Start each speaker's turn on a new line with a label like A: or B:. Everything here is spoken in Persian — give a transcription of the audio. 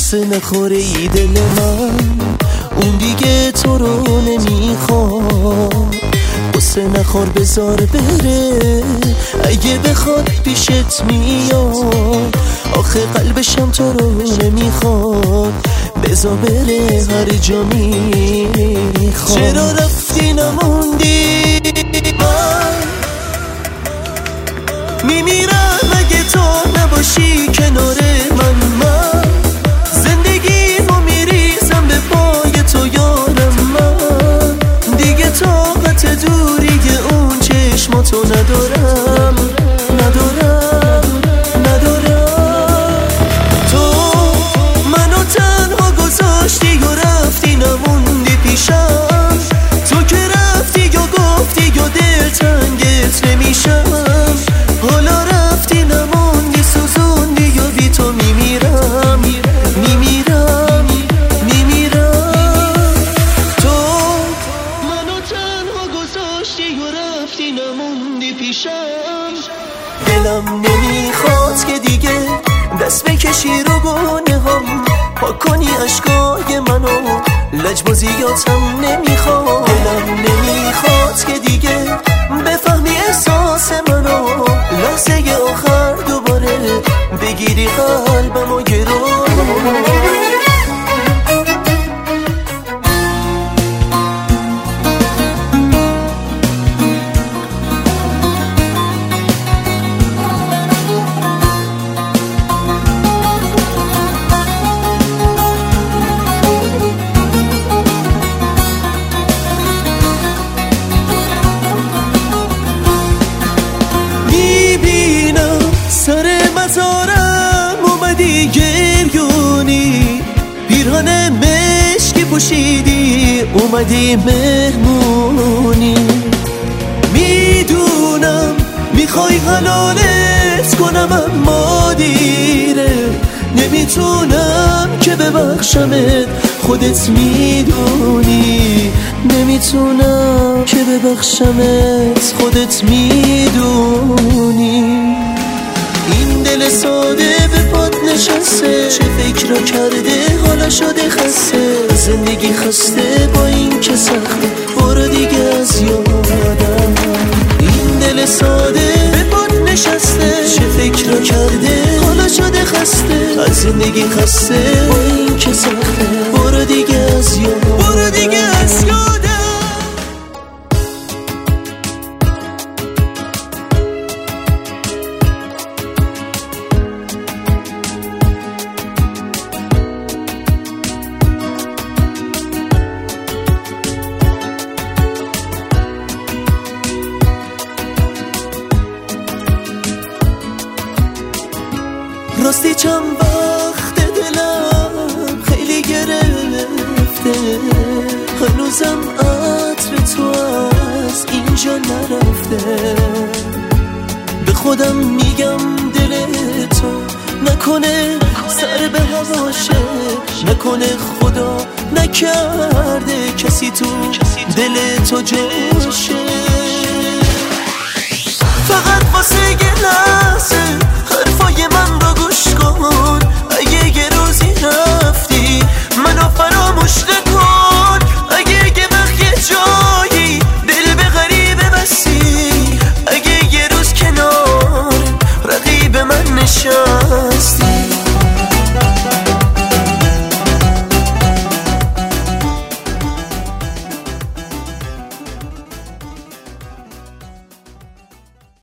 A: قصه نخوره ای دل من، اون دیگه تو رو نمیخواد. قصه نخور بذار بره، اگه بخواد پیشت میاد. آخه قلبشم تو رو نمیخواد، بذار بره هر جا میخواد. چرا رفتی نموندی؟ من میمیرم اگه تو نباشی کنار من زندگیمو میریزم به پای تو یارم. من دیگه طاقت دوری اون چشماتو ندارم. تو منو تنها گذاشتی و رفتی نموندی پیشم. تو که رفتی یا گفتی یا دلتنگت نمیشم. حالا رفتی نموندی سوزوندی یا بی تو میمیرم. تو منو تنها گذاشتی و رفتی نموندی پیشم. دلم نمیخواد که دیگه دست بکشی رو گونه هم، پاک کنی عشقای منو، لجبازیاتم نمیخواد. دلم نمیخواد که دیگه بفهمی احساس منو، لحظه آخر دوباره بگیری قلبمو گرو. سر مزارم اومدی گریونی، پیرهن مشکی پوشیدی اومدی مهمونی. میدونم میخوای حلالت کنم اما دیره، نمیتونم که ببخشمت خودت میدونی. نمیتونم که ببخشمت خودت میدونی. این دل ساده به پات نشسته، چه فکر رو کرده حالا شده خسته. زندگی خسته با این که سخته، برو دیگه از یادم. این دل ساده به پات نشسته، چه فکر رو کرده حالا شده خسته. از زندگی خسته با این که سخته، برو دیگه از یادم. برو دیگه از یادم. راستی چند وقت دلم خیلی گرفته، هنوزم عطر تو از اینجا نرفته. به خودم میگم دل تو نکنه سر به هواشه، نکنه خدا نکرده کسی تو دل تو جاشه. فقط واسه یه لحظه